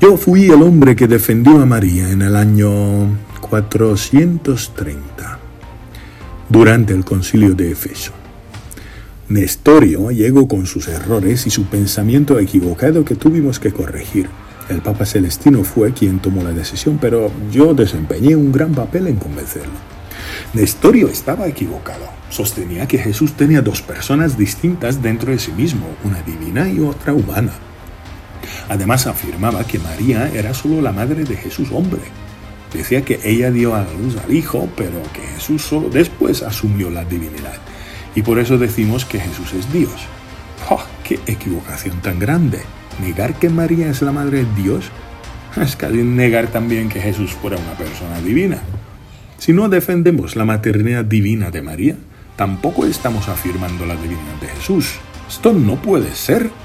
Yo fui el hombre que defendió a María en el año 430, durante el concilio de Éfeso. Nestorio llegó con sus errores y su pensamiento equivocado que tuvimos que corregir. El Papa Celestino fue quien tomó la decisión, pero yo desempeñé un gran papel en convencerlo. Nestorio estaba equivocado. Sostenía que Jesús tenía dos personas distintas dentro de sí mismo, una divina y otra humana. Además afirmaba que María era solo la madre de Jesús hombre. Decía que ella dio a luz al Hijo, pero que Jesús solo después asumió la divinidad. Y por eso decimos que Jesús es Dios. ¡Oh, qué equivocación tan grande! Negar que María es la madre de Dios es casi negar también que Jesús fuera una persona divina. Si no defendemos la maternidad divina de María, tampoco estamos afirmando la divinidad de Jesús. Esto no puede ser.